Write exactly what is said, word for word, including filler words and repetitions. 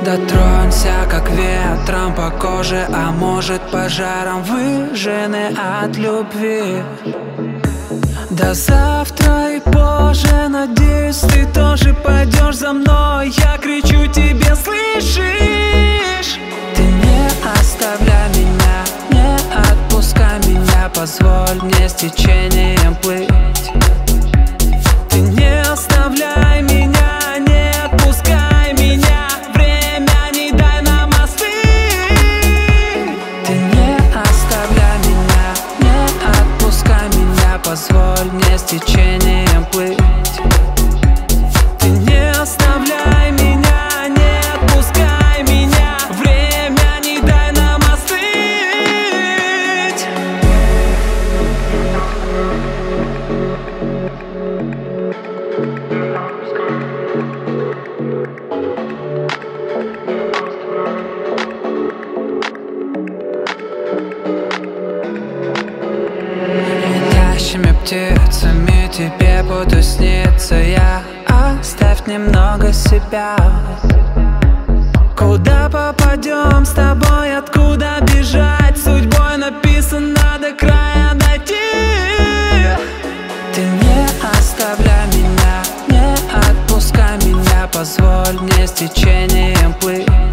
Дотронься, как ветром по коже, а может пожаром выжжены от любви. До завтра и позже, надеюсь, ты тоже пойдешь за мной. Я кричу тебе, слышишь? Ты не оставляй меня, не отпускай меня, позволь мне с течением плыть. Ты не оставляй меня, не отпускай меня, время не дай нам остыть. Ты не оставляй меня, не отпускай меня, позволь мне с течением плыть. Ты не оставляй меня, не отпускай меня, время не дай нам остыть. Летящими птицами тебе буду сниться я. Оставь немного себя. Куда попадем с тобой, откуда бежать? Судьбой написано до края дойти. Ты не оставляй меня, не отпускай меня, позволь мне с течением плыть.